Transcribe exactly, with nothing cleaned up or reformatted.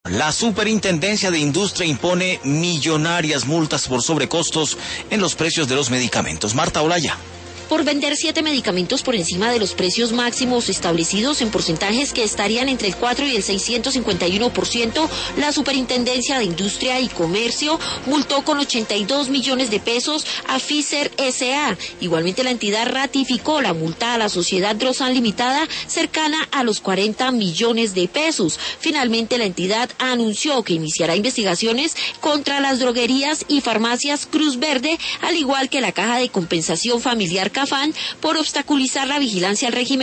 La Superintendencia de Industria impone millonarias multas por sobrecostos en los precios de los medicamentos. Marta Olaya. Por vender siete medicamentos por encima de los precios máximos establecidos en porcentajes que estarían entre el cuatro y el seiscientos cincuenta y uno por ciento, la Superintendencia de Industria y Comercio multó con ochenta y dos millones de pesos a Pfizer S A Igualmente la entidad ratificó la multa a la sociedad Drossan Limitada cercana a los cuarenta millones de pesos. Finalmente la entidad anunció que iniciará investigaciones contra las droguerías y farmacias Cruz Verde, al igual que la Caja de Compensación Familiar CAFAN, por obstaculizar la vigilancia al régimen